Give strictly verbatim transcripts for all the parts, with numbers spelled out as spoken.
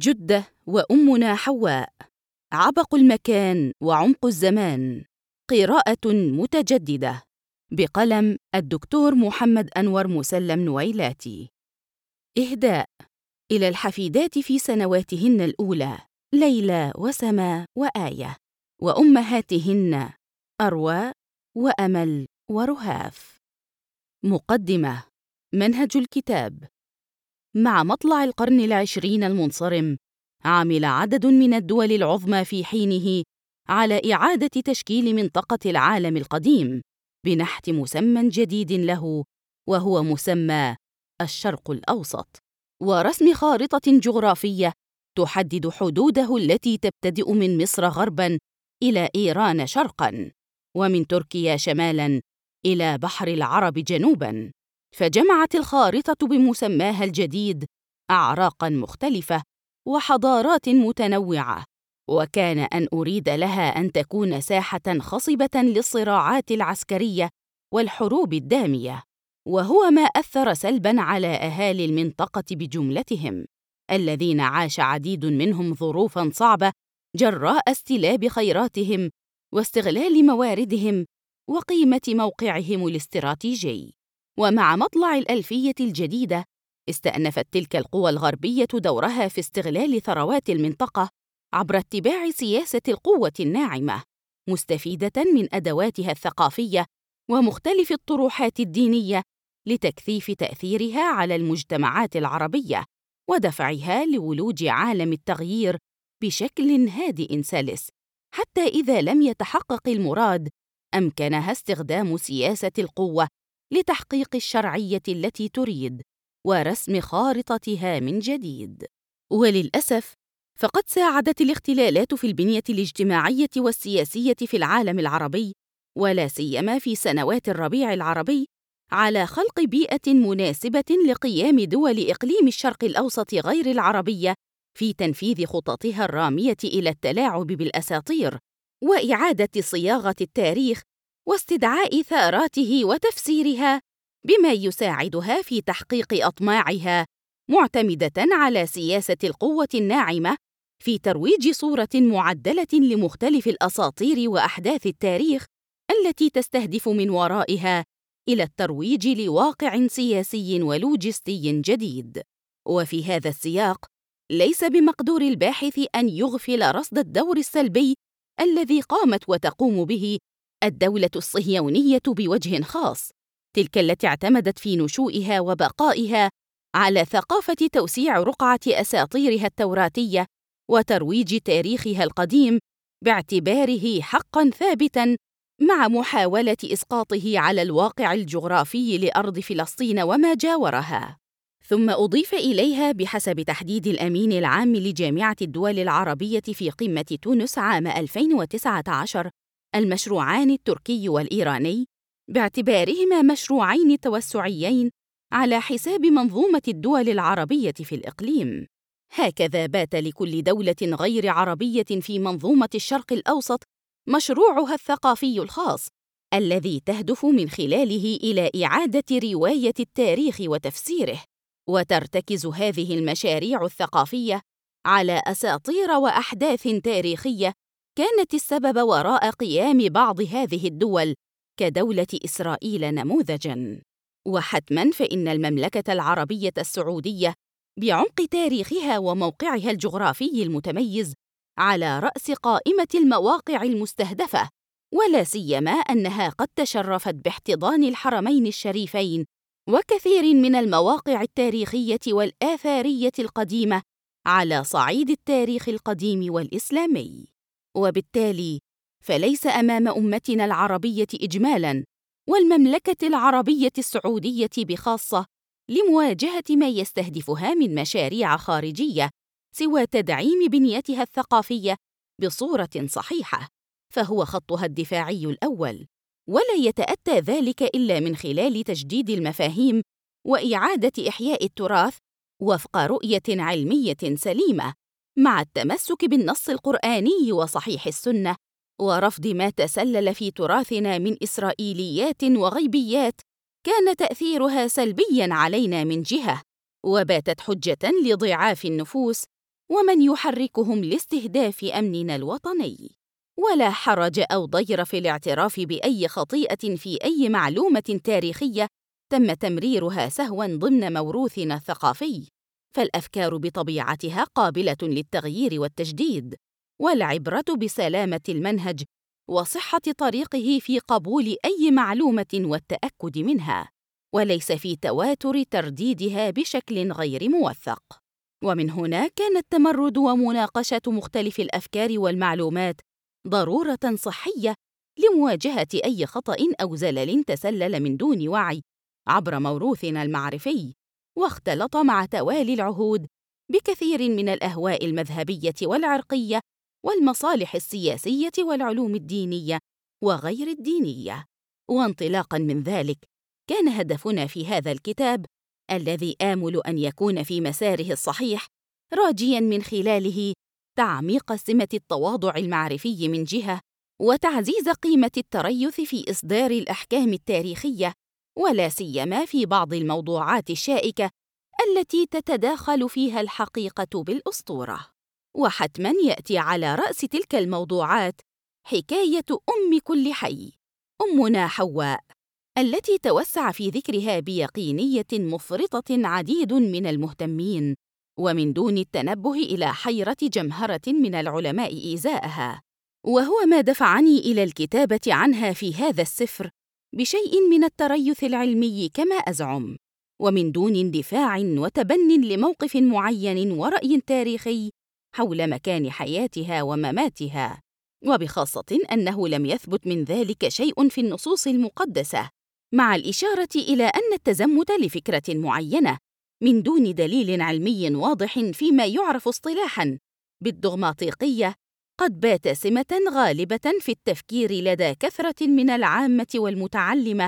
جدة وأمنا حواء، عبق المكان وعمق الزمان، قراءة متجددة، بقلم الدكتور محمد أنور مسلم نويلاتي. إهداء إلى الحفيدات في سنواتهن الأولى، ليلى وسما وآية، وأمهاتهن أروى وأمل ورهاف. مقدمة. منهج الكتاب. مع مطلع القرن العشرين المنصرم، عمل عدد من الدول العظمى في حينه على إعادة تشكيل منطقة العالم القديم بنحت مسمى جديد له، وهو مسمى الشرق الأوسط، ورسم خارطة جغرافية تحدد حدوده التي تبتدئ من مصر غرباً إلى إيران شرقاً، ومن تركيا شمالاً إلى بحر العرب جنوباً. فجمعت الخارطة بمسماها الجديد أعراقاً مختلفة وحضارات متنوعة، وكان أن أريد لها أن تكون ساحة خصبة للصراعات العسكرية والحروب الدامية، وهو ما أثر سلباً على أهالي المنطقة بجملتهم، الذين عاش عديد منهم ظروفاً صعبة جراء استلاب خيراتهم واستغلال مواردهم وقيمة موقعهم الاستراتيجي. ومع مطلع الألفية الجديدة، استأنفت تلك القوى الغربية دورها في استغلال ثروات المنطقة عبر اتباع سياسة القوة الناعمة، مستفيدة من أدواتها الثقافية ومختلف الطروحات الدينية لتكثيف تأثيرها على المجتمعات العربية ودفعها لولوج عالم التغيير بشكل هادئ سلس، حتى إذا لم يتحقق المراد أمكنها استخدام سياسة القوة لتحقيق الشرعية التي تريد ورسم خارطتها من جديد. وللأسف فقد ساعدت الاختلالات في البنية الاجتماعية والسياسية في العالم العربي، ولا سيما في سنوات الربيع العربي، على خلق بيئة مناسبة لقيام دول إقليم الشرق الأوسط غير العربية في تنفيذ خططها الرامية إلى التلاعب بالأساطير وإعادة صياغة التاريخ واستدعاء ثاراته وتفسيرها بما يساعدها في تحقيق أطماعها، معتمدة على سياسة القوة الناعمة في ترويج صورة معدلة لمختلف الأساطير وأحداث التاريخ التي تستهدف من ورائها إلى الترويج لواقع سياسي ولوجستي جديد. وفي هذا السياق، ليس بمقدور الباحث أن يغفل رصد الدور السلبي الذي قامت وتقوم به الدولة الصهيونية بوجه خاص، تلك التي اعتمدت في نشوئها وبقائها على ثقافة توسيع رقعة أساطيرها التوراتية وترويج تاريخها القديم باعتباره حقاً ثابتاً، مع محاولة إسقاطه على الواقع الجغرافي لأرض فلسطين وما جاورها. ثم أضيف إليها بحسب تحديد الأمين العام لجامعة الدول العربية في قمة تونس عام ألفين وتسعة عشر المشروعان التركي والإيراني، باعتبارهما مشروعين توسعيين على حساب منظومة الدول العربية في الإقليم. هكذا بات لكل دولة غير عربية في منظومة الشرق الأوسط مشروعها الثقافي الخاص، الذي تهدف من خلاله إلى إعادة رواية التاريخ وتفسيره. وترتكز هذه المشاريع الثقافية على أساطير وأحداث تاريخية كانت السبب وراء قيام بعض هذه الدول كدولة إسرائيل نموذجاً. وحتماً فإن المملكة العربية السعودية بعمق تاريخها وموقعها الجغرافي المتميز على رأس قائمة المواقع المستهدفة، ولا سيما أنها قد تشرفت باحتضان الحرمين الشريفين وكثير من المواقع التاريخية والآثارية القديمة على صعيد التاريخ القديم والإسلامي. وبالتالي فليس أمام أمتنا العربية إجمالاً والمملكة العربية السعودية بخاصة لمواجهة ما يستهدفها من مشاريع خارجية سوى تدعيم بنيتها الثقافية بصورة صحيحة، فهو خطها الدفاعي الأول، ولا يتأتى ذلك إلا من خلال تجديد المفاهيم وإعادة إحياء التراث وفق رؤية علمية سليمة، مع التمسك بالنص القرآني وصحيح السنة، ورفض ما تسلل في تراثنا من إسرائيليات وغيبيات كان تأثيرها سلبياً علينا من جهة، وباتت حجة لضعاف النفوس ومن يحركهم لاستهداف أمننا الوطني. ولا حرج أو ضير في الاعتراف بأي خطيئة في أي معلومة تاريخية تم تمريرها سهواً ضمن موروثنا الثقافي، فالأفكار بطبيعتها قابلة للتغيير والتجديد، والعبرة بسلامة المنهج وصحة طريقه في قبول أي معلومة والتأكد منها، وليس في تواتر ترديدها بشكل غير موثق. ومن هنا كان التمرد ومناقشة مختلف الأفكار والمعلومات ضرورة صحية لمواجهة أي خطأ أو زلل تسلل من دون وعي عبر موروثنا المعرفي، واختلط مع توالي العهود بكثير من الأهواء المذهبية والعرقية والمصالح السياسية والعلوم الدينية وغير الدينية. وانطلاقاً من ذلك، كان هدفنا في هذا الكتاب، الذي آمل أن يكون في مساره الصحيح، راجياً من خلاله تعميق سمة التواضع المعرفي من جهة، وتعزيز قيمة التريث في إصدار الأحكام التاريخية، ولا سيما في بعض الموضوعات الشائكة التي تتداخل فيها الحقيقة بالأسطورة. وحتماً يأتي على رأس تلك الموضوعات حكاية أم كل حي، أمنا حواء، التي توسع في ذكرها بيقينية مفرطة عديد من المهتمين، ومن دون التنبه إلى حيرة جمهرة من العلماء إزاءها، وهو ما دفعني إلى الكتابة عنها في هذا السفر بشيء من التريث العلمي كما أزعم، ومن دون اندفاع وتبن لموقف معين ورأي تاريخي حول مكان حياتها ومماتها، وبخاصة أنه لم يثبت من ذلك شيء في النصوص المقدسة، مع الإشارة إلى أن التزمت لفكرة معينة من دون دليل علمي واضح فيما يعرف اصطلاحاً بالدogmaطيقية قد بات سمة غالبة في التفكير لدى كثرة من العامة والمتعلمة،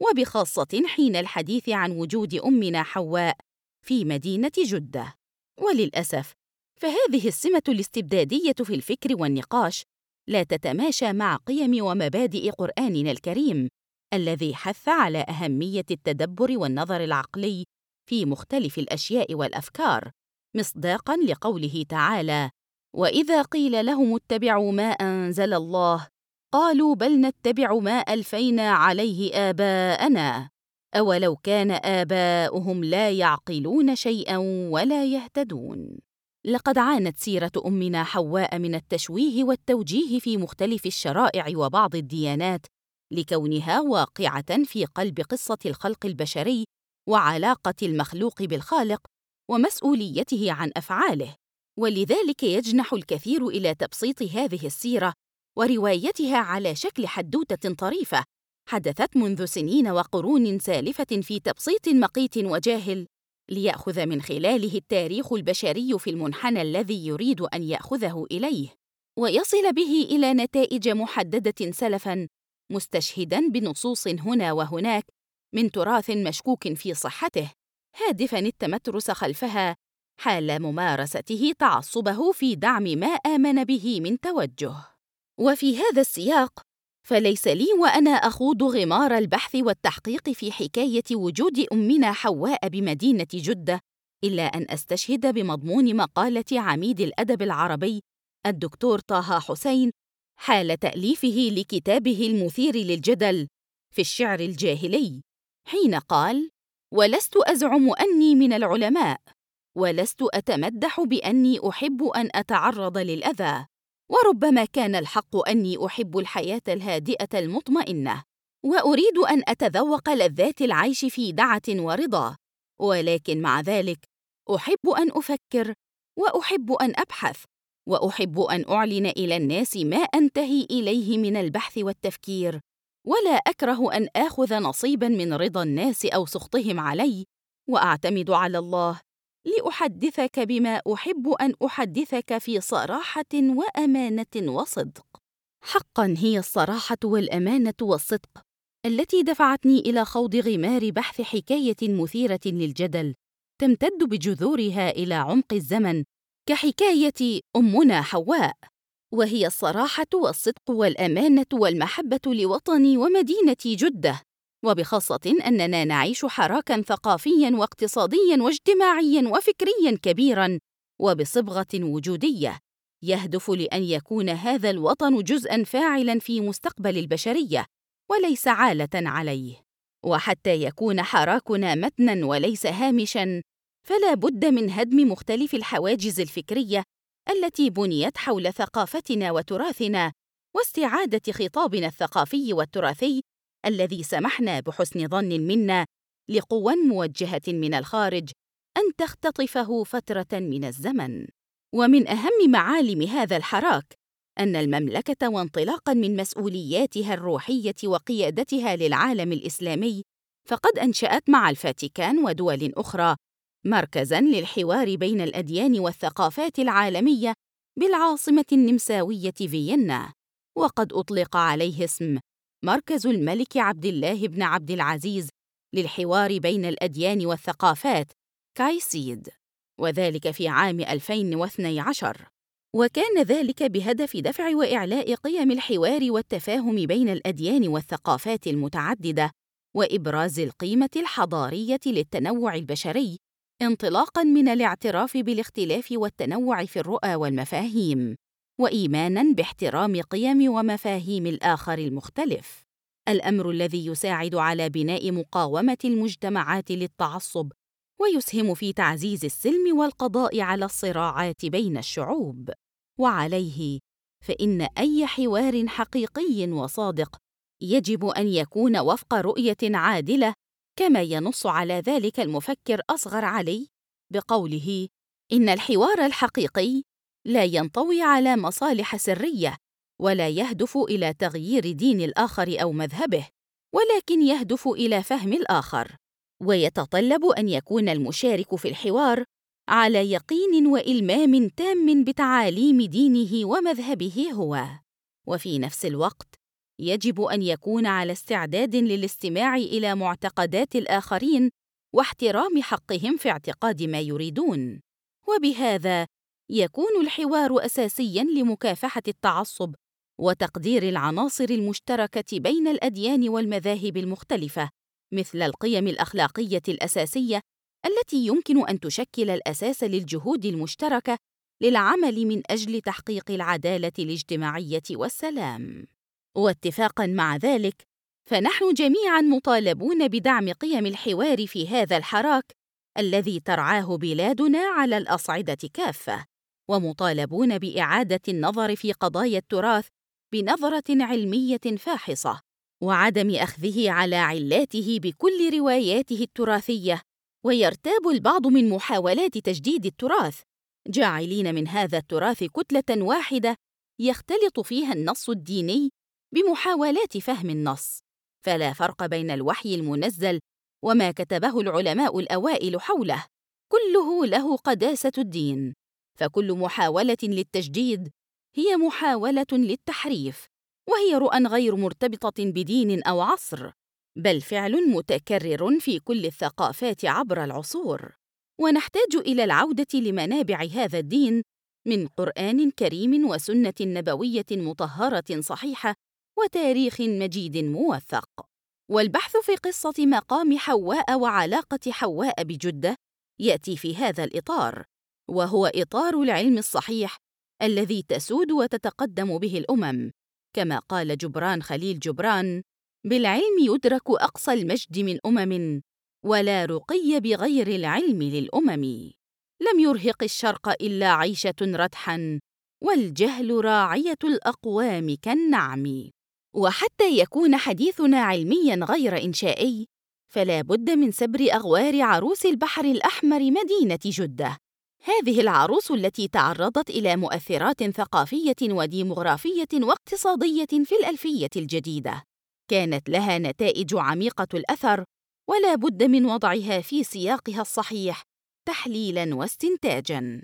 وبخاصة حين الحديث عن وجود أمنا حواء في مدينة جدة. وللأسف فهذه السمة الاستبدادية في الفكر والنقاش لا تتماشى مع قيم ومبادئ قرآننا الكريم، الذي حث على أهمية التدبر والنظر العقلي في مختلف الأشياء والأفكار، مصداقاً لقوله تعالى: وإذا قيل لهم اتبعوا ما أنزل الله قالوا بل نتبع ما ألفينا عليه آباءنا أولو كان آباؤهم لا يعقلون شيئاً ولا يهتدون. لقد عانت سيرة أمنا حواء من التشويه والتوجيه في مختلف الشرائع وبعض الديانات، لكونها واقعة في قلب قصة الخلق البشري وعلاقة المخلوق بالخالق ومسؤوليته عن أفعاله، ولذلك يجنح الكثير إلى تبسيط هذه السيرة وروايتها على شكل حدوتة طريفة حدثت منذ سنين وقرون سالفة في تبسيط مقيت وجاهل، ليأخذ من خلاله التاريخ البشري في المنحنى الذي يريد أن يأخذه إليه، ويصل به إلى نتائج محددة سلفاً، مستشهداً بنصوص هنا وهناك من تراث مشكوك في صحته، هادفاً التمترس خلفها حال ممارسته تعصبه في دعم ما آمن به من توجه. وفي هذا السياق فليس لي وأنا أخوض غمار البحث والتحقيق في حكاية وجود أمنا حواء بمدينة جدة إلا أن أستشهد بمضمون مقالة عميد الأدب العربي الدكتور طه حسين حال تأليفه لكتابه المثير للجدل في الشعر الجاهلي، حين قال: ولست أزعم أني من العلماء، ولست أتمدح بأني أحب أن أتعرض للأذى، وربما كان الحق أني أحب الحياة الهادئة المطمئنة، وأريد أن أتذوق لذات العيش في دعة ورضا، ولكن مع ذلك أحب أن أفكر، وأحب أن أبحث، وأحب أن أعلن إلى الناس ما أنتهي إليه من البحث والتفكير، ولا أكره أن آخذ نصيباً من رضا الناس أو سخطهم علي، وأعتمد على الله لأحدثك بما أحب أن أحدثك في صراحة وأمانة وصدق. حقاً هي الصراحة والأمانة والصدق التي دفعتني إلى خوض غمار بحث حكاية مثيرة للجدل تمتد بجذورها إلى عمق الزمن كحكاية أمنا حواء، وهي الصراحة والصدق والأمانة والمحبة لوطني ومدينة جدة، وبخاصة أننا نعيش حراكاً ثقافياً واقتصادياً واجتماعياً وفكرياً كبيراً وبصبغة وجودية، يهدف لأن يكون هذا الوطن جزءاً فاعلاً في مستقبل البشرية وليس عالة عليه. وحتى يكون حراكنا متناً وليس هامشاً، فلا بد من هدم مختلف الحواجز الفكرية التي بنيت حول ثقافتنا وتراثنا، واستعادة خطابنا الثقافي والتراثي الذي سمحنا بحسن ظن منا لقوى موجهة من الخارج أن تختطفه فترة من الزمن. ومن أهم معالم هذا الحراك أن المملكة، وانطلاقاً من مسؤولياتها الروحية وقيادتها للعالم الإسلامي، فقد أنشأت مع الفاتيكان ودول أخرى مركزاً للحوار بين الأديان والثقافات العالمية بالعاصمة النمساوية فيينا، وقد أطلق عليه اسم مركز الملك عبد الله بن عبد العزيز للحوار بين الأديان والثقافات كايسيد، وذلك في عام ألفين واثني عشر. وكان ذلك بهدف دفع وإعلاء قيم الحوار والتفاهم بين الأديان والثقافات المتعددة، وإبراز القيمة الحضارية للتنوع البشري، انطلاقاً من الاعتراف بالاختلاف والتنوع في الرؤى والمفاهيم، وإيماناً باحترام قيم ومفاهيم الآخر المختلف، الأمر الذي يساعد على بناء مقاومة المجتمعات للتعصب، ويسهم في تعزيز السلم والقضاء على الصراعات بين الشعوب. وعليه فإن أي حوار حقيقي وصادق يجب أن يكون وفق رؤية عادلة، كما ينص على ذلك المفكر أصغر علي بقوله: إن الحوار الحقيقي لا ينطوي على مصالح سرية، ولا يهدف إلى تغيير دين الآخر أو مذهبه، ولكن يهدف إلى فهم الآخر، ويتطلب أن يكون المشارك في الحوار على يقين وإلمام تام بتعاليم دينه ومذهبه هو، وفي نفس الوقت يجب أن يكون على استعداد للاستماع إلى معتقدات الآخرين واحترام حقهم في اعتقاد ما يريدون. وبهذا يكون الحوار أساسياً لمكافحة التعصب وتقدير العناصر المشتركة بين الأديان والمذاهب المختلفة، مثل القيم الأخلاقية الأساسية التي يمكن أن تشكل الأساس للجهود المشتركة للعمل من أجل تحقيق العدالة الاجتماعية والسلام. واتفاقاً مع ذلك، فنحن جميعاً مطالبون بدعم قيم الحوار في هذا الحراك الذي ترعاه بلادنا على الأصعدة كافة، ومطالبون بإعادة النظر في قضايا التراث بنظرة علمية فاحصة، وعدم أخذه على علاته بكل رواياته التراثية. ويرتاب البعض من محاولات تجديد التراث، جاعلين من هذا التراث كتلة واحدة يختلط فيها النص الديني بمحاولات فهم النص، فلا فرق بين الوحي المنزل وما كتبه العلماء الأوائل حوله، كله له قداسة الدين، فكل محاولة للتجديد هي محاولة للتحريف، وهي رؤى غير مرتبطة بدين أو عصر، بل فعل متكرر في كل الثقافات عبر العصور. ونحتاج إلى العودة لمنابع هذا الدين من قرآن كريم وسنة نبوية مطهرة صحيحة وتاريخ مجيد موثق. والبحث في قصة مقام حواء وعلاقة حواء بجدة يأتي في هذا الإطار، وهو إطار العلم الصحيح الذي تسود وتتقدم به الأمم، كما قال جبران خليل جبران: بالعلم يدرك أقصى المجد من أمم، ولا رقي بغير العلم للأمم. لم يرهق الشرق إلا عيشة ردحا، والجهل راعية الأقوام كالنعم. وحتى يكون حديثنا علمياً غير إنشائي، فلا بد من سبر أغوار عروس البحر الأحمر مدينة جدة. هذه العروس التي تعرضت إلى مؤثرات ثقافية وديمغرافية واقتصادية في الألفية الجديدة، كانت لها نتائج عميقة الأثر، ولا بد من وضعها في سياقها الصحيح تحليلاً واستنتاجاً.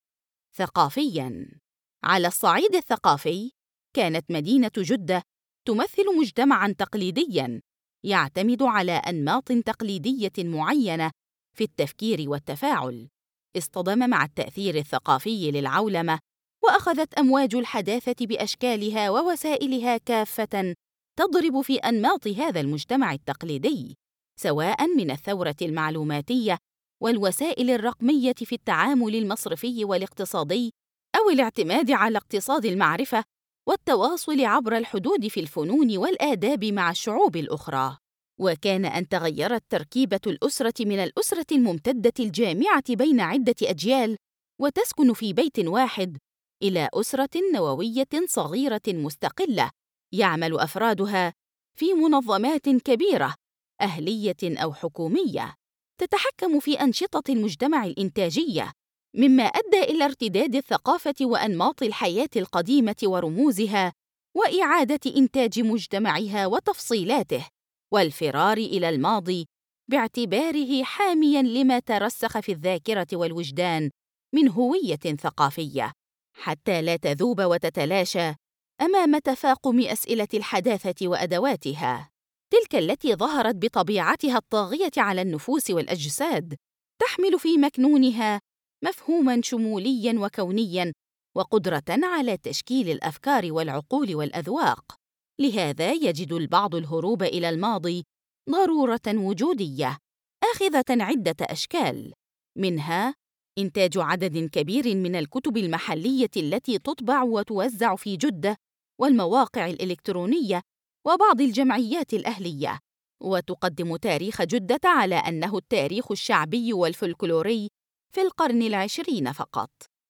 ثقافياً، على الصعيد الثقافي، كانت مدينة جدة تمثل مجتمعاً تقليدياً يعتمد على أنماط تقليدية معينة في التفكير والتفاعل، اصطدم مع التأثير الثقافي للعولمة، وأخذت أمواج الحداثة بأشكالها ووسائلها كافة تضرب في أنماط هذا المجتمع التقليدي، سواء من الثورة المعلوماتية والوسائل الرقمية في التعامل المصرفي والاقتصادي، أو الاعتماد على اقتصاد المعرفة والتواصل عبر الحدود في الفنون والآداب مع الشعوب الأخرى. وكان أن تغيرت تركيبة الأسرة من الأسرة الممتدة الجامعة بين عدة أجيال وتسكن في بيت واحد إلى أسرة نووية صغيرة مستقلة يعمل أفرادها في منظمات كبيرة أهلية أو حكومية تتحكم في أنشطة المجتمع الإنتاجية، مما أدى إلى ارتداد الثقافة وأنماط الحياة القديمة ورموزها وإعادة إنتاج مجتمعها وتفصيلاته، والفرار إلى الماضي باعتباره حامياً لما ترسخ في الذاكرة والوجدان من هوية ثقافية، حتى لا تذوب وتتلاشى أمام تفاقم أسئلة الحداثة وأدواتها، تلك التي ظهرت بطبيعتها الطاغية على النفوس والأجساد، تحمل في مكنونها مفهوماً شمولياً وكونياً وقدرة على تشكيل الأفكار والعقول والأذواق. لهذا يجد البعض الهروب إلى الماضي ضرورة وجودية آخذة عدة أشكال، منها إنتاج عدد كبير من الكتب المحلية التي تطبع وتوزع في جدة والمواقع الإلكترونية وبعض الجمعيات الأهلية، وتقدم تاريخ جدة على أنه التاريخ الشعبي والفلكلوري في القرن العشرين فقط.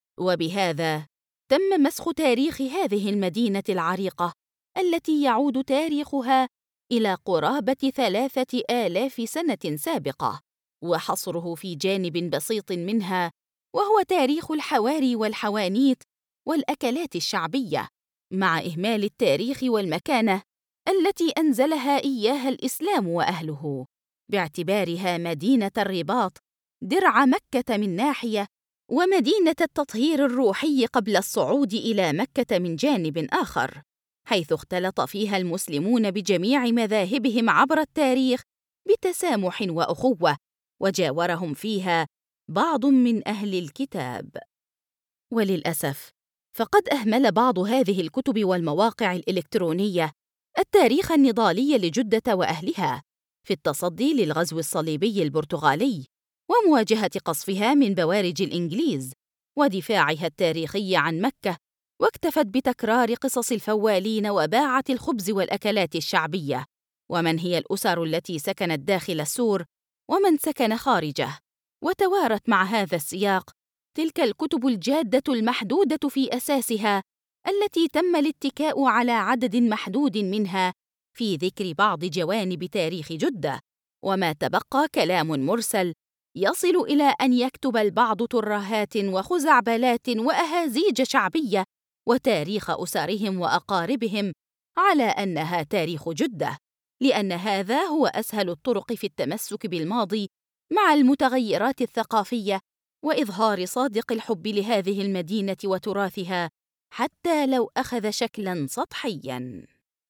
وبهذا تم مسخ تاريخ هذه المدينة العريقة التي يعود تاريخها إلى قرابة ثلاثة آلاف سنة سابقة، وحصره في جانب بسيط منها وهو تاريخ الحواري والحوانيت والأكلات الشعبية، مع إهمال التاريخ والمكانة التي أنزلها إياها الإسلام وأهله، باعتبارها مدينة الرباط درع مكة من ناحية، ومدينة التطهير الروحي قبل الصعود إلى مكة من جانب آخر، حيث اختلط فيها المسلمون بجميع مذاهبهم عبر التاريخ بتسامح وأخوة، وجاورهم فيها بعض من أهل الكتاب. وللأسف فقد أهمل بعض هذه الكتب والمواقع الإلكترونية التاريخ النضالي لجدة وأهلها في التصدي للغزو الصليبي البرتغالي ومواجهة قصفها من بوارج الإنجليز ودفاعها التاريخي عن مكة، واكتفت بتكرار قصص الفوالين وباعة الخبز والأكلات الشعبية، ومن هي الأسر التي سكنت داخل السور ومن سكن خارجه، وتوارت مع هذا السياق تلك الكتب الجادة المحدودة في أساسها التي تم الاتكاء على عدد محدود منها في ذكر بعض جوانب تاريخ جدة، وما تبقى كلام مرسل يصل إلى أن يكتب البعض ترهات وخزعبلات وأهازيج شعبية وتاريخ أسرهم وأقاربهم على أنها تاريخ جدة، لأن هذا هو أسهل الطرق في التمسك بالماضي مع المتغيرات الثقافية وإظهار صادق الحب لهذه المدينة وتراثها، حتى لو أخذ شكلاً سطحياً.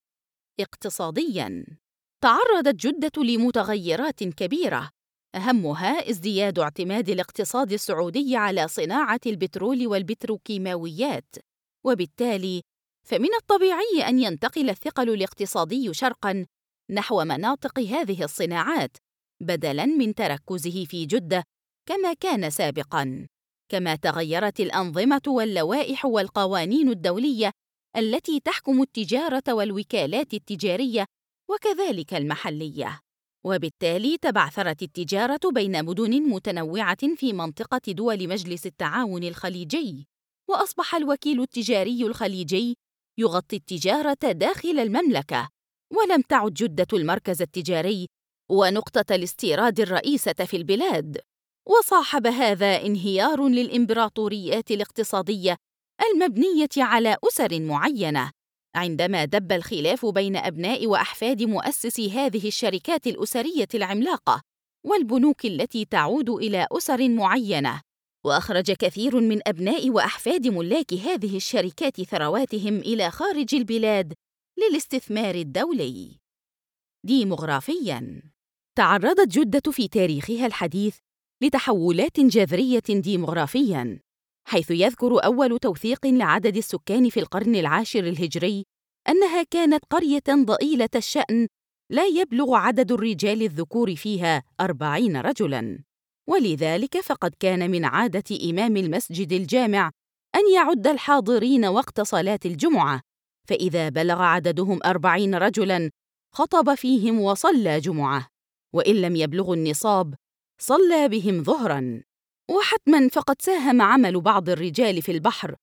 اقتصادياً، تعرضت جدة لمتغيرات كبيرة، أهمها ازدياد اعتماد الاقتصاد السعودي على صناعة البترول والبتروكيماويات، وبالتالي فمن الطبيعي أن ينتقل الثقل الاقتصادي شرقاً نحو مناطق هذه الصناعات بدلاً من تركزه في جدة كما كان سابقاً، كما تغيرت الأنظمة واللوائح والقوانين الدولية التي تحكم التجارة والوكالات التجارية وكذلك المحلية، وبالتالي تبعثرت التجارة بين مدن متنوعة في منطقة دول مجلس التعاون الخليجي، وأصبح الوكيل التجاري الخليجي يغطي التجارة داخل المملكة، ولم تعد جدة المركز التجاري ونقطة الاستيراد الرئيسة في البلاد، وصاحب هذا انهيار للإمبراطوريات الاقتصادية المبنية على أسر معينة، عندما دب الخلاف بين أبناء وأحفاد مؤسسي هذه الشركات الأسرية العملاقة والبنوك التي تعود إلى أسر معينة، وأخرج كثير من أبناء وأحفاد ملاك هذه الشركات ثرواتهم إلى خارج البلاد للاستثمار الدولي. ديموغرافياً، تعرضت جدة في تاريخها الحديث لتحولات جذرية ديموغرافياً، حيث يذكر أول توثيق لعدد السكان في القرن العاشر الهجري أنها كانت قرية ضئيلة الشأن لا يبلغ عدد الرجال الذكور فيها أربعين رجلاً، ولذلك فقد كان من عادة إمام المسجد الجامع أن يعد الحاضرين وقت صلاة الجمعة، فإذا بلغ عددهم أربعين رجلاً خطب فيهم وصلى جمعة، وإن لم يبلغوا النصاب صلى بهم ظهراً. وحتماً فقد ساهم عمل بعض الرجال في البحر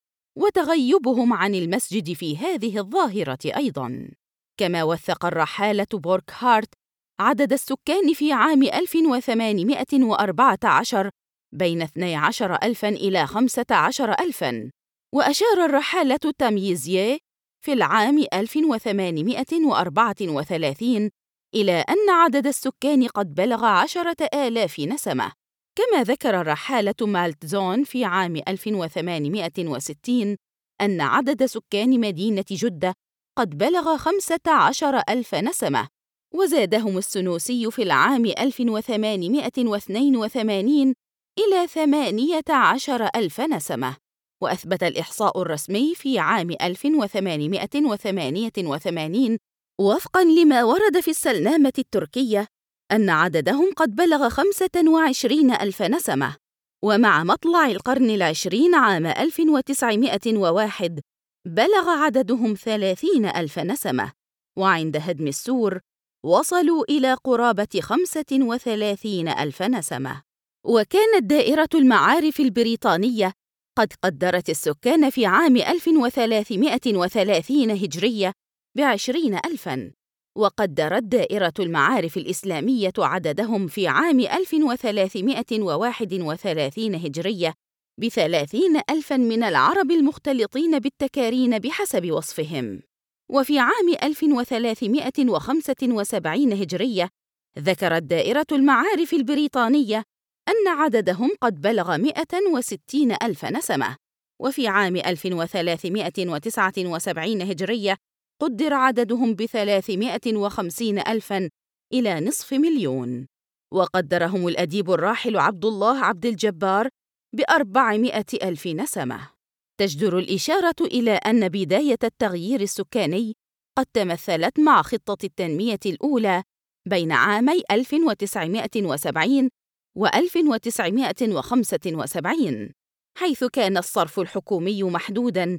وتغيبهم عن المسجد في هذه الظاهرة أيضاً. كما وثق الرحالة بوركهارت عدد السكان في عام ألف وثمانمائة وأربعة عشر بين اثني عشر ألفاً إلى خمسة عشر ألفاً، وأشار الرحالة تاميزيه في العام ألف وثمانمائة وأربعة وثلاثين إلى أن عدد السكان قد بلغ عشرة آلاف نسمة. كما ذكر الرحالة مالتزون في عام ألف وثمانمائة وستين أن عدد سكان مدينة جدة قد بلغ خمسة عشر ألف نسمة، وزادهم السنوسي في العام ألف وثمانمائة واثنين وثمانين إلى ثمانية عشر ألف نسمة. وأثبت الإحصاء الرسمي في عام ألف وثمانمائة وثمانية وثمانين وفقاً لما ورد في السلنامة التركية أن عددهم قد بلغ خمسة وعشرين ألف نسمة. ومع مطلع القرن العشرين عام ألف وتسعمائة وواحد بلغ عددهم ثلاثين ألف نسمة، وعند هدم السور وصلوا إلى قرابة خمسة وثلاثين ألف نسمة. وكانت دائرة المعارف البريطانية قد قدرت السكان في عام ألف وثلاثمائة وثلاثين هجرية بعشرين ألفاً، وقدرت دائرة المعارف الإسلامية عددهم في عام ألف وثلاثمائة وواحد وثلاثين هجرية بثلاثين ألفاً من العرب المختلطين بالتكارين بحسب وصفهم. وفي عام ألف وثلاثمائة وخمسة وسبعين هجرية ذكرت دائرة المعارف البريطانية أن عددهم قد بلغ مئة وستين ألف نسمة. وفي عام ألف وثلاثمائة وتسعة وسبعين هجرية قدر عددهم بثلاثمائة وخمسين ألفاً إلى نصف مليون. وقدرهم الأديب الراحل عبد الله عبد الجبار بأربعمائة ألف نسمة. تجدر الإشارة إلى أن بداية التغيير السكاني قد تمثلت مع خطة التنمية الأولى بين عامي ألف وتسعمائة وسبعين وألف وتسعمائة وخمسة وسبعين، حيث كان الصرف الحكومي محدوداً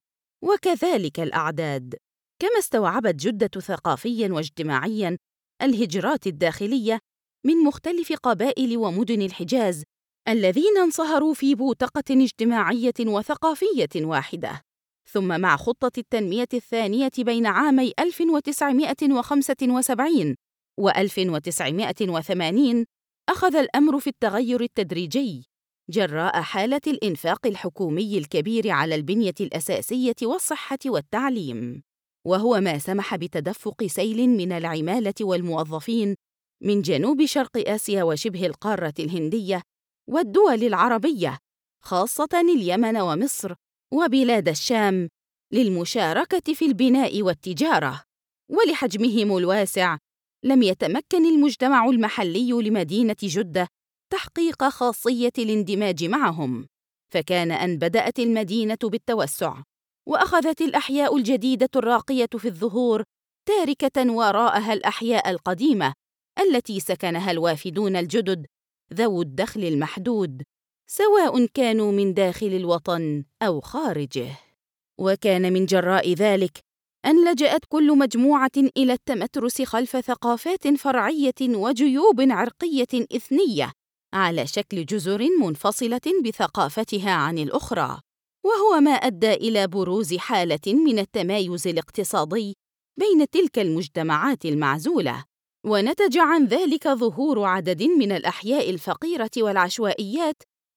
وكذلك الأعداد. كما استوعبت جدة ثقافياً واجتماعياً الهجرات الداخلية من مختلف قبائل ومدن الحجاز الذين انصهروا في بوتقة اجتماعية وثقافية واحدة. ثم مع خطة التنمية الثانية بين عامي ألف وتسعمائة وخمسة وسبعين وألف وتسعمائة وثمانين أخذ الأمر في التغير التدريجي جراء حالة الإنفاق الحكومي الكبير على البنية الأساسية والصحة والتعليم، وهو ما سمح بتدفق سيل من العمالة والموظفين من جنوب شرق آسيا وشبه القارة الهندية والدول العربية، خاصة اليمن ومصر وبلاد الشام، للمشاركة في البناء والتجارة. ولحجمهم الواسع لم يتمكن المجتمع المحلي لمدينة جدة تحقيق خاصية الاندماج معهم، فكان أن بدأت المدينة بالتوسع وأخذت الأحياء الجديدة الراقية في الظهور تاركة وراءها الأحياء القديمة التي سكنها الوافدون الجدد ذو الدخل المحدود، سواء كانوا من داخل الوطن أو خارجه. وكان من جراء ذلك أن لجأت كل مجموعة إلى التمترس خلف ثقافات فرعية وجيوب عرقية إثنية على شكل جزر منفصلة بثقافتها عن الأخرى، وهو ما أدى إلى بروز حالة من التمايز الاقتصادي بين تلك المجتمعات المعزولة، ونتج عن ذلك ظهور عدد من الأحياء الفقيرة والعشوائيات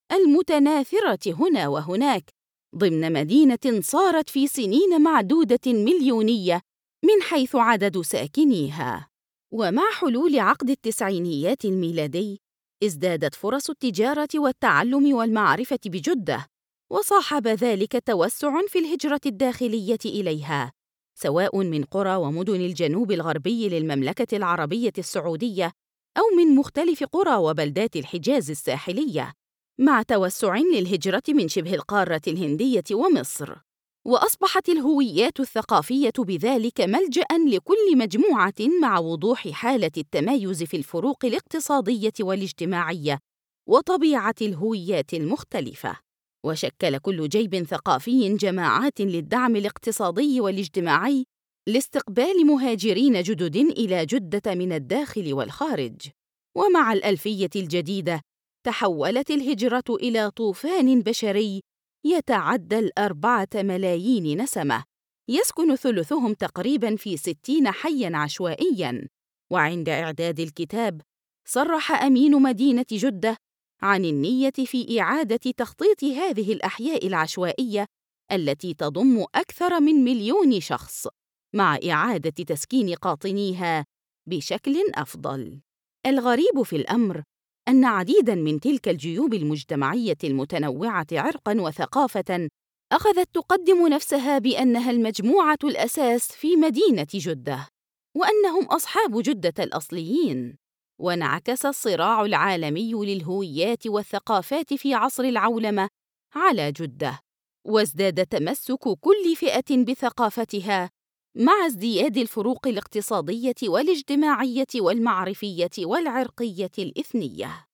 المتناثرة هنا وهناك ضمن مدينة صارت في سنين معدودة مليونية من حيث عدد ساكنيها. ومع حلول عقد التسعينيات الميلادي ازدادت فرص التجارة والتعلم والمعرفة بجدة، وصاحب ذلك توسع في الهجرة الداخلية إليها، سواء من قرى ومدن الجنوب الغربي للمملكة العربية السعودية أو من مختلف قرى وبلدات الحجاز الساحلية، مع توسع للهجرة من شبه القارة الهندية ومصر. وأصبحت الهويات الثقافية بذلك ملجأ لكل مجموعة مع وضوح حالة التمايز في الفروق الاقتصادية والاجتماعية وطبيعة الهويات المختلفة. وشكل كل جيب ثقافي جماعات للدعم الاقتصادي والاجتماعي لاستقبال مهاجرين جدد إلى جدة من الداخل والخارج. ومع الألفية الجديدة تحولت الهجرة إلى طوفان بشري يتعدى الأربعة ملايين نسمة، يسكن ثلثهم تقريباً في ستين حياً عشوائياً. وعند إعداد الكتاب صرح أمين مدينة جدة عن النية في إعادة تخطيط هذه الأحياء العشوائية التي تضم أكثر من مليون شخص، مع إعادة تسكين قاطنيها بشكل أفضل. الغريب في الأمر أن عديداً من تلك الجيوب المجتمعية المتنوعة عرقاً وثقافة أخذت تقدم نفسها بأنها المجموعة الأساس في مدينة جدة، وأنهم أصحاب جدة الأصليين. وانعكس الصراع العالمي للهويات والثقافات في عصر العولمة على جدة، وازداد تمسك كل فئة بثقافتها مع ازدياد الفروق الاقتصادية والاجتماعية والمعرفية والعرقية الإثنية.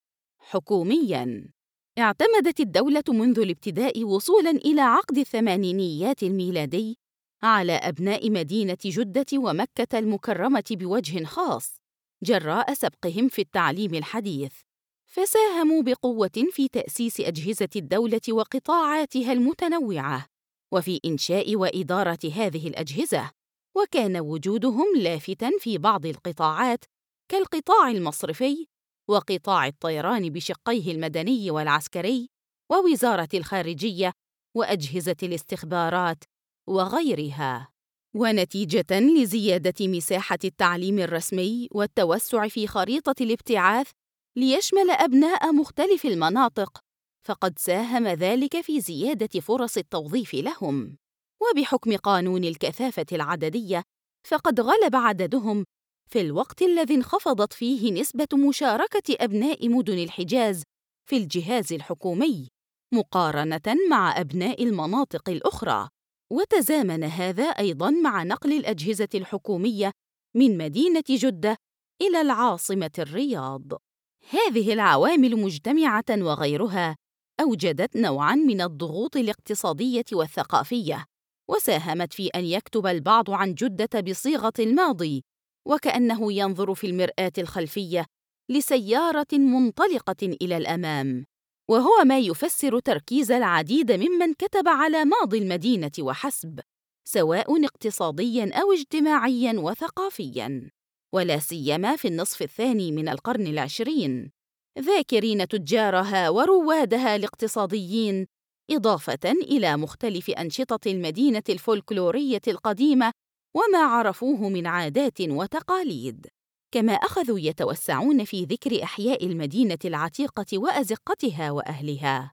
حكومياً، اعتمدت الدولة منذ الابتداء وصولاً إلى عقد الثمانينيات الميلادي على أبناء مدينة جدة ومكة المكرمة بوجه خاص جراء سبقهم في التعليم الحديث، فساهموا بقوة في تأسيس أجهزة الدولة وقطاعاتها المتنوعة وفي إنشاء وإدارة هذه الأجهزة. وكان وجودهم لافتاً في بعض القطاعات كالقطاع المصرفي وقطاع الطيران بشقيه المدني والعسكري ووزارة الخارجية وأجهزة الاستخبارات وغيرها. ونتيجة لزيادة مساحة التعليم الرسمي والتوسع في خريطة الابتعاث ليشمل أبناء مختلف المناطق، فقد ساهم ذلك في زيادة فرص التوظيف لهم. وبحكم قانون الكثافة العددية فقد غلب عددهم في الوقت الذي انخفضت فيه نسبة مشاركة أبناء مدن الحجاز في الجهاز الحكومي مقارنة مع أبناء المناطق الأخرى. وتزامن هذا أيضاً مع نقل الأجهزة الحكومية من مدينة جدة إلى العاصمة الرياض. هذه العوامل مجتمعة وغيرها أوجدت نوعاً من الضغوط الاقتصادية والثقافية، وساهمت في أن يكتب البعض عن جدة بصيغة الماضي وكأنه ينظر في المرآة الخلفية لسيارة منطلقة إلى الأمام، وهو ما يفسر تركيز العديد ممن كتب على ماضي المدينة وحسب، سواء اقتصادياً أو اجتماعياً وثقافياً، ولا سيما في النصف الثاني من القرن العشرين، ذاكرين تجارها وروادها الاقتصاديين، إضافة إلى مختلف أنشطة المدينة الفولكلورية القديمة وما عرفوه من عادات وتقاليد. كما أخذوا يتوسعون في ذكر أحياء المدينة العتيقة وأزقتها وأهلها،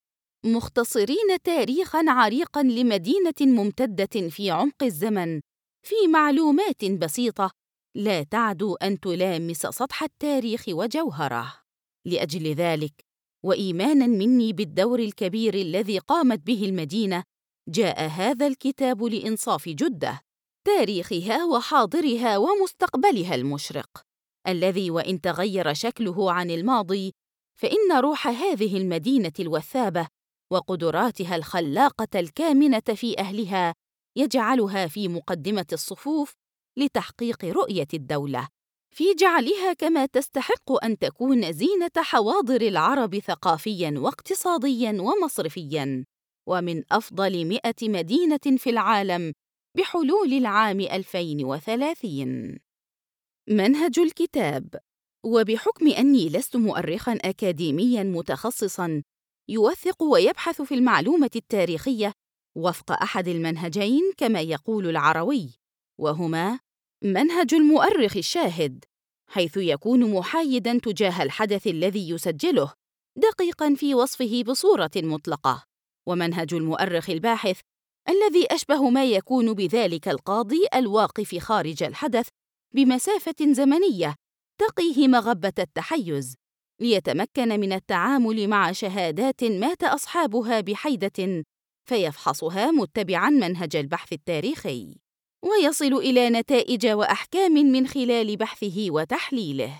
مختصرين تاريخاً عريقاً لمدينة ممتدة في عمق الزمن في معلومات بسيطة لا تعدو أن تلامس سطح التاريخ وجوهره. لأجل ذلك، وإيماناً مني بالدور الكبير الذي قامت به المدينة، جاء هذا الكتاب لإنصاف جدة، تاريخها وحاضرها ومستقبلها المشرق، الذي وإن تغير شكله عن الماضي فإن روح هذه المدينة الوثابة وقدراتها الخلاقة الكامنة في أهلها يجعلها في مقدمة الصفوف لتحقيق رؤية الدولة في جعلها كما تستحق أن تكون زينة حواضر العرب ثقافياً واقتصادياً ومصرفياً، ومن أفضل مئة مدينة في العالم بحلول العام ألفين وثلاثين. منهج الكتاب. وبحكم أني لست مؤرخاً أكاديمياً متخصصاً يوثق ويبحث في المعلومة التاريخية وفق أحد المنهجين كما يقول العروي، وهما منهج المؤرخ الشاهد، حيث يكون محايداً تجاه الحدث الذي يسجله، دقيقاً في وصفه بصورة مطلقة، ومنهج المؤرخ الباحث الذي أشبه ما يكون بذلك القاضي الواقف خارج الحدث بمسافة زمنية تقيه مغبة التحيز، ليتمكن من التعامل مع شهادات مات أصحابها بحيدة فيفحصها متبعاً منهج البحث التاريخي، ويصل إلى نتائج وأحكام من خلال بحثه وتحليله.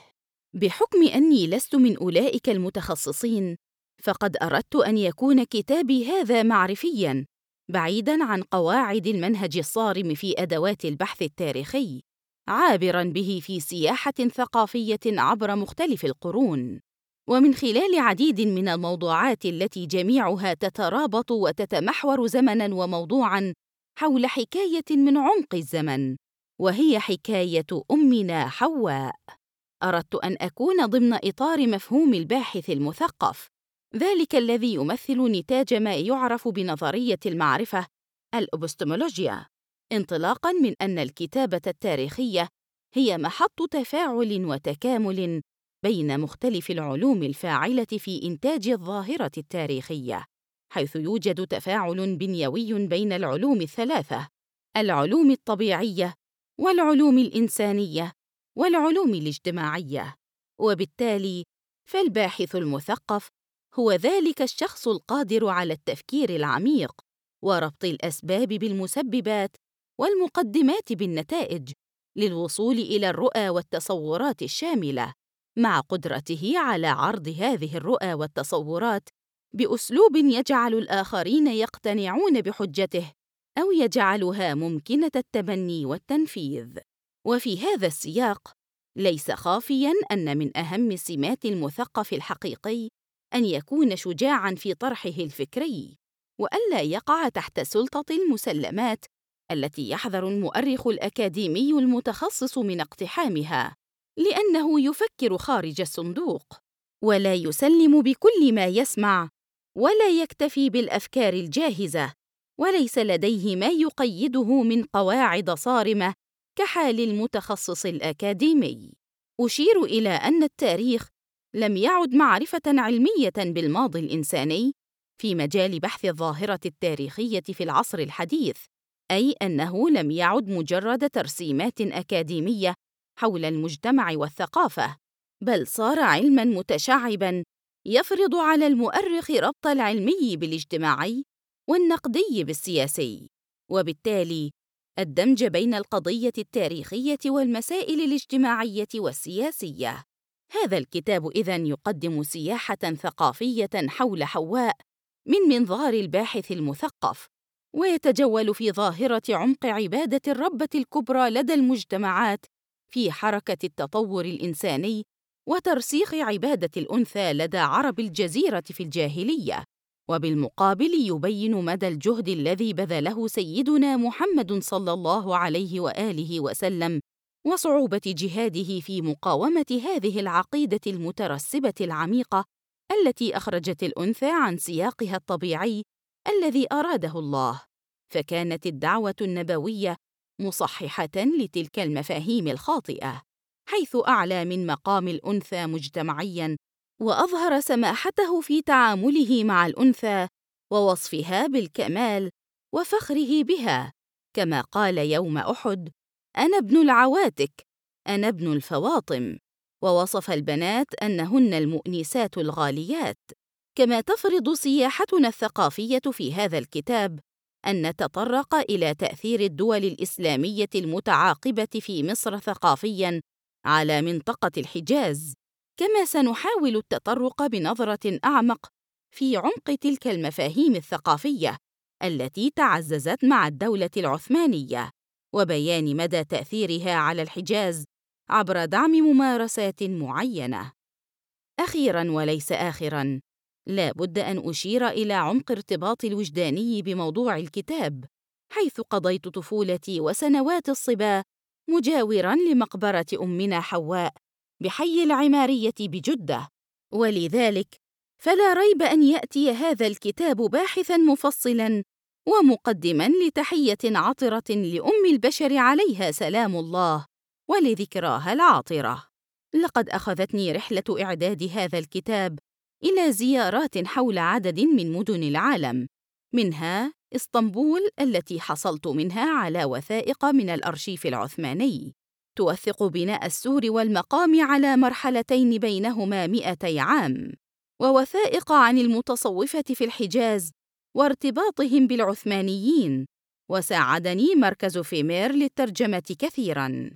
بحكم أني لست من أولئك المتخصصين، فقد أردت أن يكون كتابي هذا معرفياً، بعيداً عن قواعد المنهج الصارم في أدوات البحث التاريخي، عابراً به في سياحة ثقافية عبر مختلف القرون، ومن خلال عديد من الموضوعات التي جميعها تترابط وتتمحور زمناً وموضوعاً حول حكاية من عمق الزمن، وهي حكاية أمنا حواء. أردت أن أكون ضمن إطار مفهوم الباحث المثقف، ذلك الذي يمثل نتاج ما يعرف بنظرية المعرفة الأبستمولوجيا، انطلاقاً من أن الكتابة التاريخية هي محط تفاعل وتكامل بين مختلف العلوم الفاعلة في إنتاج الظاهرة التاريخية، حيث يوجد تفاعل بنيوي بين العلوم الثلاثة: العلوم الطبيعية، والعلوم الإنسانية، والعلوم الاجتماعية. وبالتالي فالباحث المثقف هو ذلك الشخص القادر على التفكير العميق وربط الأسباب بالمسببات والمقدمات بالنتائج للوصول إلى الرؤى والتصورات الشاملة، مع قدرته على عرض هذه الرؤى والتصورات بأسلوب يجعل الآخرين يقتنعون بحجته أو يجعلها ممكنة التبني والتنفيذ. وفي هذا السياق ليس خافياً أن من أهم سمات المثقف الحقيقي أن يكون شجاعاً في طرحه الفكري، وألا يقع تحت سلطة المسلمات التي يحذر المؤرخ الأكاديمي المتخصص من اقتحامها، لأنه يفكر خارج الصندوق، ولا يسلم بكل ما يسمع، ولا يكتفي بالأفكار الجاهزة، وليس لديه ما يقيده من قواعد صارمة كحال المتخصص الأكاديمي. أشير إلى أن التاريخ لم يعد معرفة علمية بالماضي الإنساني في مجال بحث الظاهرة التاريخية في العصر الحديث، أي أنه لم يعد مجرد ترسيمات أكاديمية حول المجتمع والثقافة، بل صار علماً متشعباً يفرض على المؤرخ ربط العلمي بالاجتماعي والنقدي بالسياسي، وبالتالي الدمج بين القضية التاريخية والمسائل الاجتماعية والسياسية. هذا الكتاب إذن يقدم سياحة ثقافية حول حواء من منظار الباحث المثقف، ويتجول في ظاهرة عمق عبادة الربة الكبرى لدى المجتمعات في حركة التطور الإنساني وترسيخ عبادة الأنثى لدى عرب الجزيرة في الجاهلية. وبالمقابل يبين مدى الجهد الذي بذله سيدنا محمد صلى الله عليه وآله وسلم وصعوبة جهاده في مقاومة هذه العقيدة المترسبة العميقة التي أخرجت الأنثى عن سياقها الطبيعي الذي أراده الله، فكانت الدعوة النبوية مصححة لتلك المفاهيم الخاطئة، حيث أعلى من مقام الأنثى مجتمعياً، وأظهر سماحته في تعامله مع الأنثى ووصفها بالكمال وفخره بها، كما قال يوم أحد: أنا ابن العواتك، أنا ابن الفواطم، ووصف البنات أنهن المؤنسات الغاليات. كما تفرض سياحتنا الثقافية في هذا الكتاب أن نتطرق إلى تأثير الدول الإسلامية المتعاقبة في مصر ثقافياً على منطقة الحجاز، كما سنحاول التطرق بنظرة أعمق في عمق تلك المفاهيم الثقافية التي تعززت مع الدولة العثمانية، وبيان مدى تأثيرها على الحجاز عبر دعم ممارسات معينة. أخيراً وليس آخراً، لا بد أن أشير إلى عمق ارتباط الوجداني بموضوع الكتاب، حيث قضيت طفولتي وسنوات الصبا مجاوراً لمقبرة أمنا حواء بحي العمارية بجدة، ولذلك فلا ريب أن يأتي هذا الكتاب باحثاً مفصلاً ومقدماً لتحية عطرة لأم البشر عليها سلام الله ولذكراها العاطرة. لقد أخذتني رحلة إعداد هذا الكتاب إلى زيارات حول عدد من مدن العالم، منها إسطنبول التي حصلت منها على وثائق من الأرشيف العثماني توثق بناء السور والمقام على مرحلتين بينهما مئتي عام، ووثائق عن المتصوفة في الحجاز وارتباطهم بالعثمانيين، وساعدني مركز فيمير للترجمة كثيراً.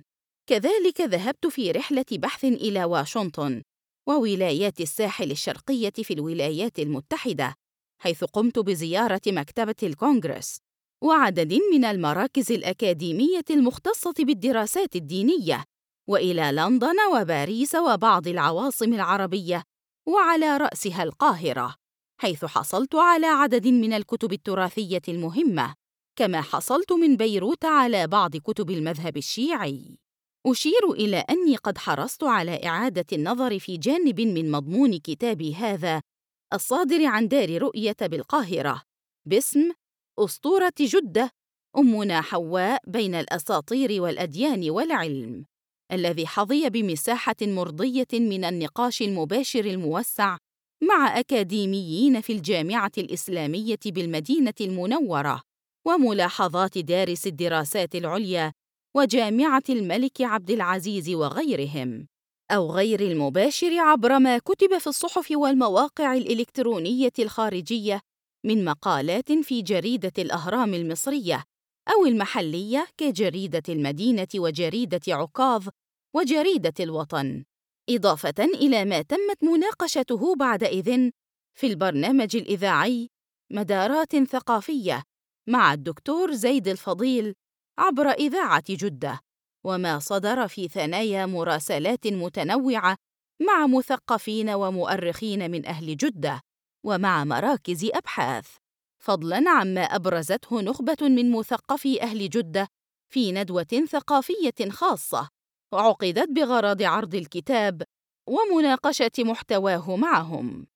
كذلك ذهبت في رحلة بحث إلى واشنطن وولايات الساحل الشرقية في الولايات المتحدة، حيث قمت بزيارة مكتبة الكونغرس وعدد من المراكز الأكاديمية المختصة بالدراسات الدينية، وإلى لندن وباريس وبعض العواصم العربية، وعلى رأسها القاهرة، حيث حصلت على عدد من الكتب التراثية المهمة، كما حصلت من بيروت على بعض كتب المذهب الشيعي. أشير إلى أني قد حرصت على إعادة النظر في جانب من مضمون كتابي هذا الصادر عن دار رؤية بالقاهرة باسم أسطورة جدة، أمنا حواء بين الأساطير والأديان والعلم، الذي حظي بمساحة مرضية من النقاش المباشر الموسع مع أكاديميين في الجامعة الإسلامية بالمدينة المنورة وملاحظات دارس الدراسات العليا وجامعة الملك عبد العزيز وغيرهم، أو غير المباشر عبر ما كتب في الصحف والمواقع الإلكترونية الخارجية من مقالات في جريدة الأهرام المصرية أو المحلية كجريدة المدينة وجريدة عكاظ وجريدة الوطن، إضافة إلى ما تمت مناقشته بعدئذ في البرنامج الإذاعي مدارات ثقافية مع الدكتور زيد الفضيل عبر إذاعة جدة، وما صدر في ثنايا مراسلات متنوعة مع مثقفين ومؤرخين من أهل جدة ومع مراكز أبحاث، فضلاً عما أبرزته نخبة من مثقفي أهل جدة في ندوة ثقافية خاصة عقدت بغرض عرض الكتاب ومناقشة محتواه معهم.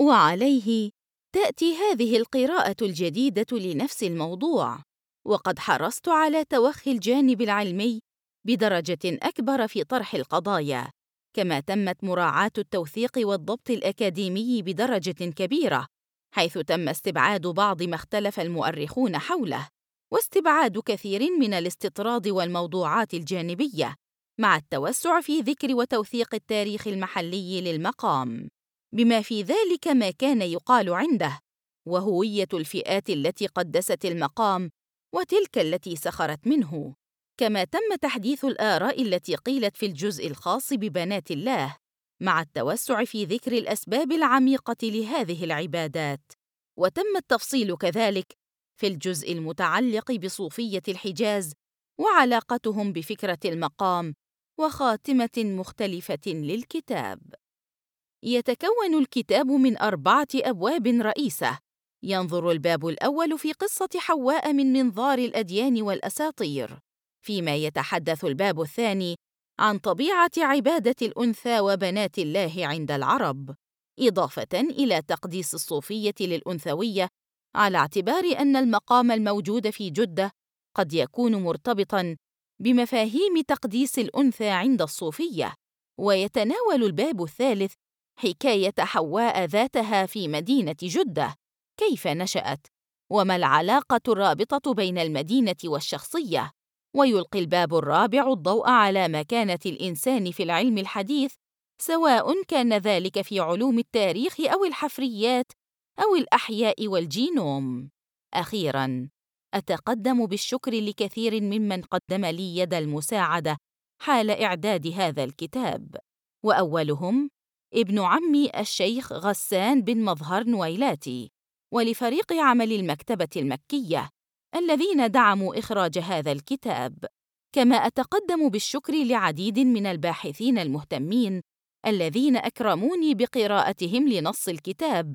وعليه تأتي هذه القراءة الجديدة لنفس الموضوع، وقد حرصت على توخي الجانب العلمي بدرجة أكبر في طرح القضايا، كما تمت مراعاة التوثيق والضبط الأكاديمي بدرجة كبيرة، حيث تم استبعاد بعض ما اختلف المؤرخون حوله، واستبعاد كثير من الاستطراد والموضوعات الجانبية، مع التوسع في ذكر وتوثيق التاريخ المحلي للمقام، بما في ذلك ما كان يقال عنده وهوية الفئات التي قدست المقام وتلك التي سخرت منه، كما تم تحديث الآراء التي قيلت في الجزء الخاص ببنات الله، مع التوسع في ذكر الأسباب العميقة لهذه العبادات، وتم التفصيل كذلك في الجزء المتعلق بصوفية الحجاز وعلاقتهم بفكرة المقام وخاتمة مختلفة للكتاب. يتكون الكتاب من أربعة أبواب رئيسة، ينظر الباب الأول في قصة حواء من منظار الأديان والأساطير، فيما يتحدث الباب الثاني عن طبيعة عبادة الأنثى وبنات الله عند العرب، إضافة إلى تقديس الصوفية للأنثوية، على اعتبار أن المقام الموجود في جدة قد يكون مرتبطاً بمفاهيم تقديس الأنثى عند الصوفية. ويتناول الباب الثالث حكاية حواء ذاتها في مدينة جدة، كيف نشأت، وما العلاقة الرابطة بين المدينة والشخصية. ويلقي الباب الرابع الضوء على مكانة الإنسان في العلم الحديث، سواء كان ذلك في علوم التاريخ أو الحفريات أو الأحياء والجينوم. أخيراً، أتقدم بالشكر لكثير ممن قدم لي يد المساعدة حال إعداد هذا الكتاب، وأولهم ابن عمي الشيخ غسان بن مظهر نويلاتي، ولفريق عمل المكتبة المكية الذين دعموا إخراج هذا الكتاب. كما أتقدم بالشكر لعديد من الباحثين المهتمين الذين أكرموني بقراءتهم لنص الكتاب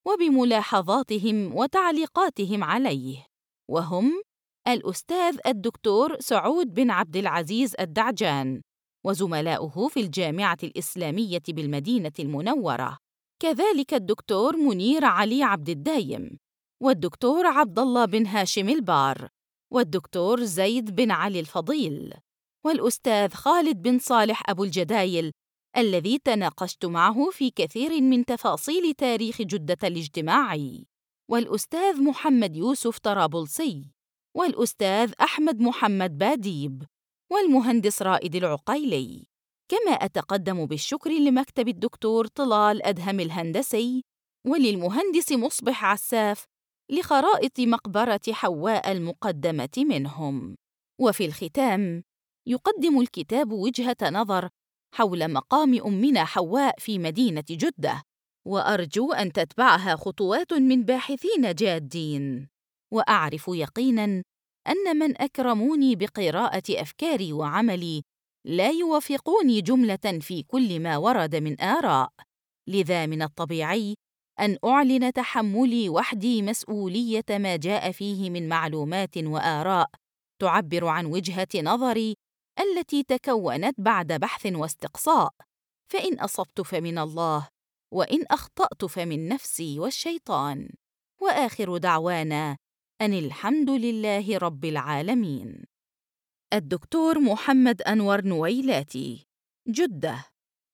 وبملاحظاتهم وتعليقاتهم عليه، وهم الأستاذ الدكتور سعود بن عبد العزيز الدعجان وزملاؤه في الجامعة الإسلامية بالمدينة المنورة، كذلك الدكتور منير علي عبد الدايم، والدكتور عبد الله بن هاشم البار، والدكتور زيد بن علي الفضيل، والأستاذ خالد بن صالح أبو الجدايل الذي تناقشت معه في كثير من تفاصيل تاريخ جدة الاجتماعي، والأستاذ محمد يوسف طرابلسي، والأستاذ أحمد محمد باديب، والمهندس رائد العقيلي. كما أتقدم بالشكر لمكتب الدكتور طلال أدهم الهندسي، وللمهندس مصبح عساف لخرائط مقبرة حواء المقدمة منهم. وفي الختام، يقدم الكتاب وجهة نظر حول مقام أمنا حواء في مدينة جدة، وأرجو أن تتبعها خطوات من باحثين جادين. وأعرف يقيناً أن من أكرموني بقراءة أفكاري وعملي لا يوافقوني جملة في كل ما ورد من آراء، لذا من الطبيعي أن أعلن تحملي وحدي مسؤولية ما جاء فيه من معلومات وآراء تعبر عن وجهة نظري التي تكونت بعد بحث واستقصاء، فإن أصبت فمن الله، وإن أخطأت فمن نفسي والشيطان. وآخر دعوانا أن الحمد لله رب العالمين. الدكتور محمد أنور نويلاتي، جدة.